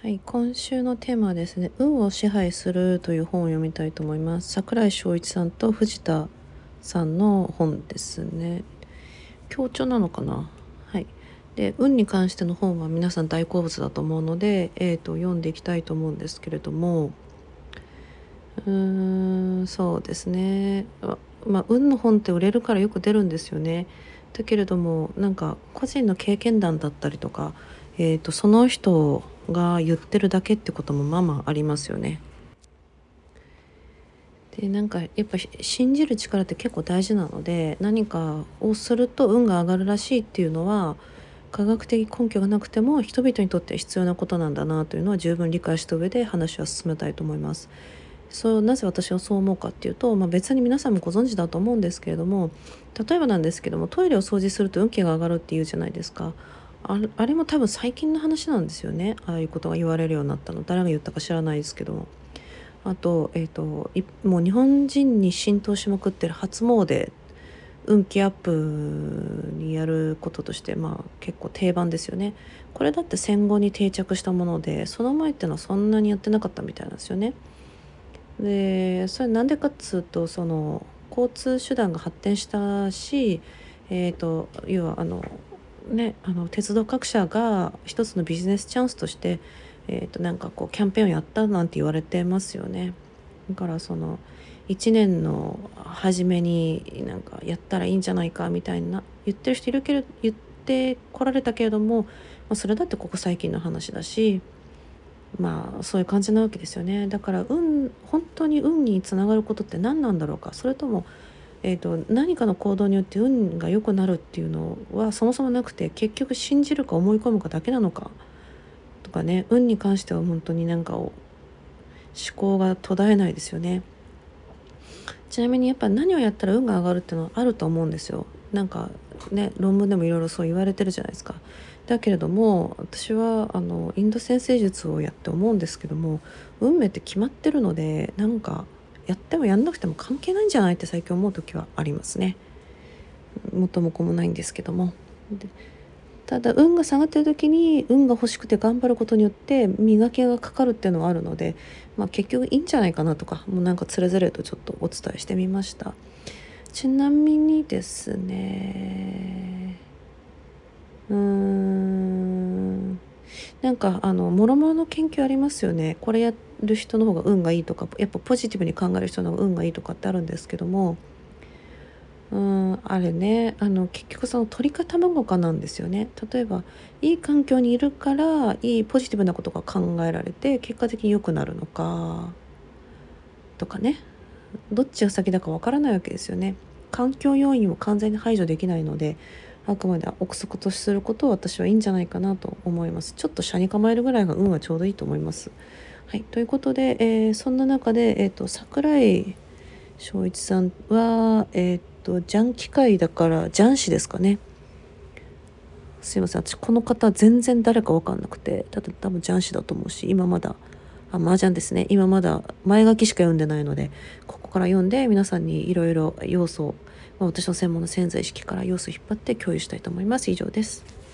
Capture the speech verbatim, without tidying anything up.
はい、今週のテーマはですね、運を支配するという本を読みたいと思います。櫻井翔一さんと藤田さんの本ですね。強調なのかな。はい。で、運に関しての本は皆さん大好物だと思うので、えーと、読んでいきたいと思うんですけれども、うーん、そうですね。あまあ、運の本って売れるからよく出るんですよね。だけれども、なんか個人の経験談だったりとか、えーと、その人が言ってるだけってこともまあまあありますよね。で、なんかやっぱ信じる力って結構大事なので、何かをすると運が上がるらしいっていうのは、科学的根拠がなくても人々にとって必要なことなんだなというのは十分理解した上で話は進めたいと思います。そう、なぜ私はそう思うかっていうと、まあ、別に皆さんもご存知だと思うんですけれども、例えばなんですけども、トイレを掃除すると運気が上がるっていうじゃないですか。あれあれも多分最近の話なんですよね。ああいうことが言われるようになったの。誰が言ったか知らないですけども。あと、えっと、いもう日本人に浸透しまくってる初詣、運気アップにやることとして、まあ結構定番ですよね。これだって戦後に定着したもので、その前ってのはそんなにやってなかったみたいなんですよね。で、それなんでかっつうと、その交通手段が発展したし、えーと、要はあのね、あの鉄道各社が一つのビジネスチャンスとして、えーと、なんかこうキャンペーンをやったなんて言われてますよね。だからそのいちねんの初めになんかやったらいいんじゃないかみたいな言ってる人いるけど、言ってこられたけれども、まあ、それだってここ最近の話だし、まあそういう感じなわけですよね。だから運本当に運につながることって何なんだろうか。それとも、えーと、何かの行動によって運が良くなるっていうのはそもそもなくて、結局信じるか思い込むかだけなのかとかね。運に関しては本当になんかを思考が途絶えないですよね。ちなみにやっぱ何をやったら運が上がるっていうのはあると思うんですよ。なんかね、論文でもいろいろそう言われてるじゃないですか。だけれども私はあのインド占星術をやって思うんですけども、運命って決まってるので、なんかやってもやんなくても関係ないんじゃないって最近思う時はありますね。元も子もないんですけども。でただ運が下がってる時に運が欲しくて頑張ることによって磨きがかかるっていうのはあるので、まあ、結局いいんじゃないかなとか、もうなんかつれづれとちょっとお伝えしてみました。ちなみにですね、うーんなんかあの諸々の研究ありますよね。これやる人の方が運がいいとか、やっぱポジティブに考える人の方が運がいいとかってあるんですけども、うん、あれね、あの結局その鳥か卵かなんですよね。例えばいい環境にいるからいいポジティブなことが考えられて結果的に良くなるのかとかね、どっちが先だかわからないわけですよね。環境要因を完全に排除できないので、あくまで憶測とすることは私はいいんじゃないかなと思います。ちょっと車に構えるぐらいが運はちょうどいいと思います。はい、ということで、えーそんな中で、えーと、桜井翔一さんは、えっ、と、ジャン機械だから、ジャン氏ですかね。すいません。私、この方、全然誰かわかんなくて、ただ多分ジャン氏だと思うし、今まだ、あ、麻雀ですね。今まだ前書きしか読んでないので、ここから読んで、皆さんにいろいろ要素を、まあ、私の専門の潜在意識から要素を引っ張って共有したいと思います。以上です。